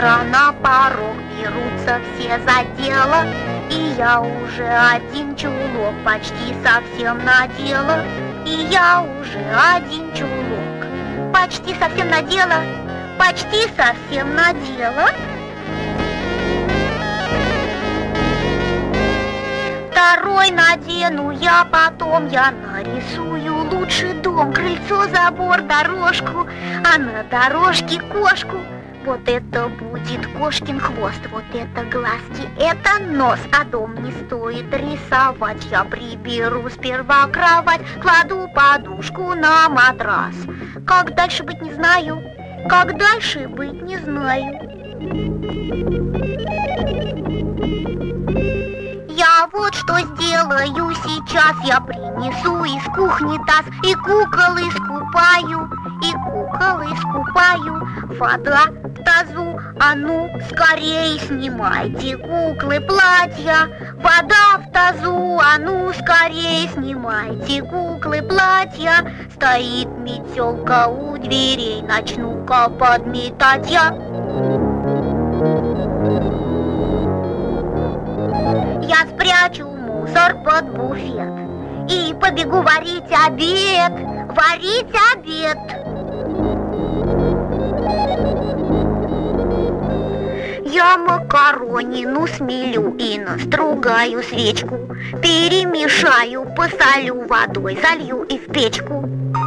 утро на порог берутся все за дело, и я уже один чулок почти совсем надела, и я уже один чулок почти совсем надела, почти совсем надела. Второй надену я, потом я нарисую лучше дом, крыльцо, забор, дорожку, а на дорожке кошку. Вот это будет кошкин хвост, вот это глазки, это нос, а дом не стоит рисовать. Я приберу сперва кровать, кладу подушку на матрас. Как дальше быть не знаю, как дальше быть не знаю. Я вот что сделаю сейчас, я принесу из кухни таз, и кукол искупаю, и кукол искупаю. Вода в тазу, а ну скорее снимайте, куклы, платья. Вода в тазу, а ну скорее снимайте, куклы, платья. Стоит метелка у дверей, начну-ка подметать я. Я спрячу мусор под буфет и побегу варить обед, варить обед. Я макаронину смелю и настругаю свечку, перемешаю, посолю водой, залью и в печку.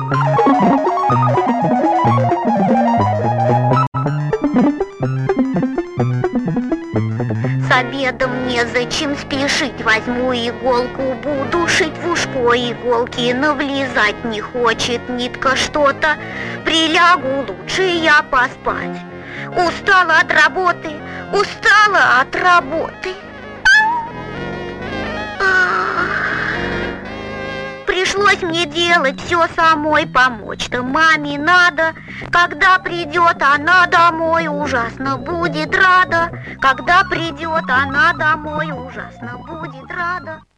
С обедом незачем спешить, возьму иголку, буду шить в ушко иголки, но влезать не хочет нитка что-то, прилягу лучше я поспать. Устала от работы, устала от работы. Пришлось мне делать все самой, помочь-то маме надо. Когда придет она домой, ужасно будет рада. Когда придет она домой, ужасно будет рада.